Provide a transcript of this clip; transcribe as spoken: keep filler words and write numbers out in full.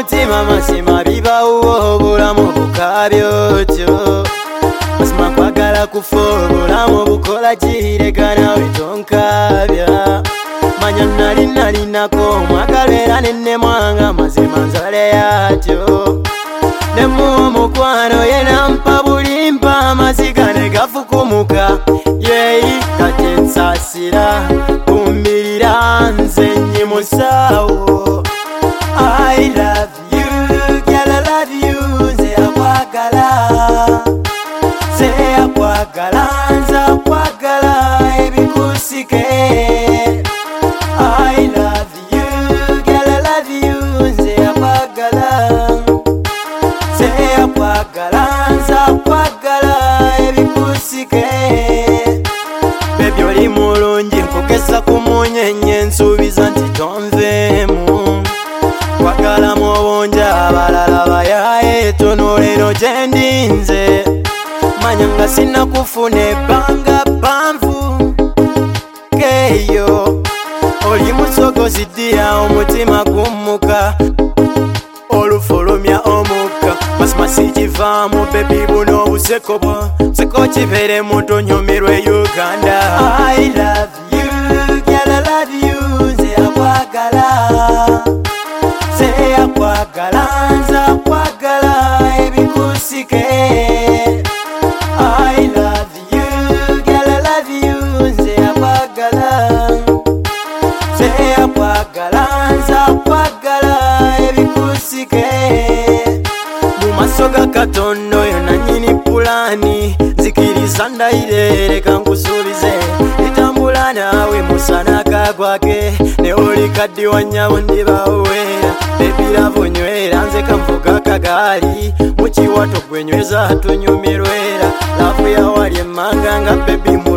mutima masima bibawo obulamu bukabyotyo masima kwagala kufa obulamu bukola kireka nawe tonkabya manya nali nalinako mwakalera nenne mwanga mazima nzale yatyo nemu omukwano yena mpa bulimpa amaziga ne gafukumuka yeyi kati ensasira kumbirira nze nyimusawo I love you, girl, I love you, nze akwagala nze akwagala nze akwagala ebikusike I love you, girl, I love you, nze akwagala nze akwagala nze akwagala ebikusike Baby oli mulungi nkugeza kumunyenye nsuubiza nti tonveemu kwagala mubunja abalala bayaye tonolero gyendinze manya nga sinakufuna ebbanga ppanvu keyo oli musogozi ddiya omutima gummuka olufulumya omukka masima sikivaamu bebi buno obuseko bwo seko kibere mutonyumirwe Uganda I love you, girl, I love you, nze akwagala nze akwagala nze akwagala ebikusike I love you, girl, I love you, nze akwagala nze akwagala nze akwagala ebikusike mumaso ga Katonda oyo nannyini pulaani nzikiriza ndayire leka nkusuubize litambula naawe musana kagwake ne oli kaddi wa nnyabo ndibawera ebirabo nywera nze kanvuga kagaali mukiwato gwenyweza tunyumirwera lavu yawali emmanga nga bebi